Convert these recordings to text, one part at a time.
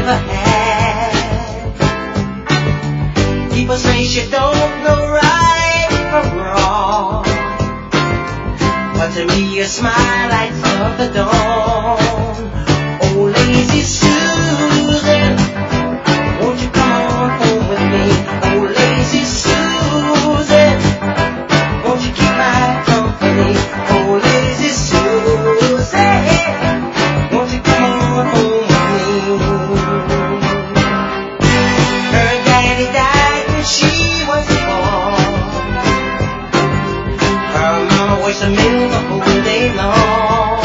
never had. People say she don't know right from wrong, but to me your smile lights up the dawn. Oh, lazy Susan, won't you come on home with me? Oh, lazy Susan, won't you keep my company? Oh, lazy Susan, won't you come on home with me? Her daddy died when she was born. Her mama washed the milk the whole day long.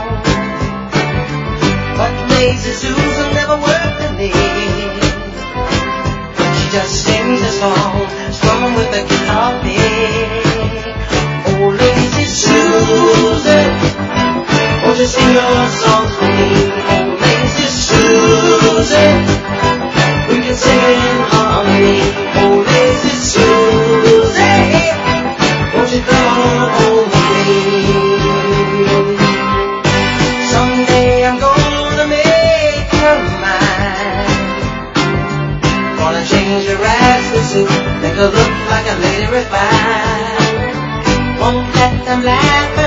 But lazy Susan never worked a day. She just sings a song, strumming with a guitar pick. Oh, lazy Susan, won't you sing your songs for me? Oh, lazy Susan, we can sing in harmony. Oh, lazy Susan, won't you come on home with me? Someday I'm gonna make her mine. Gonna change her rascal suit, make her look like a lady refined. Won't let them laugh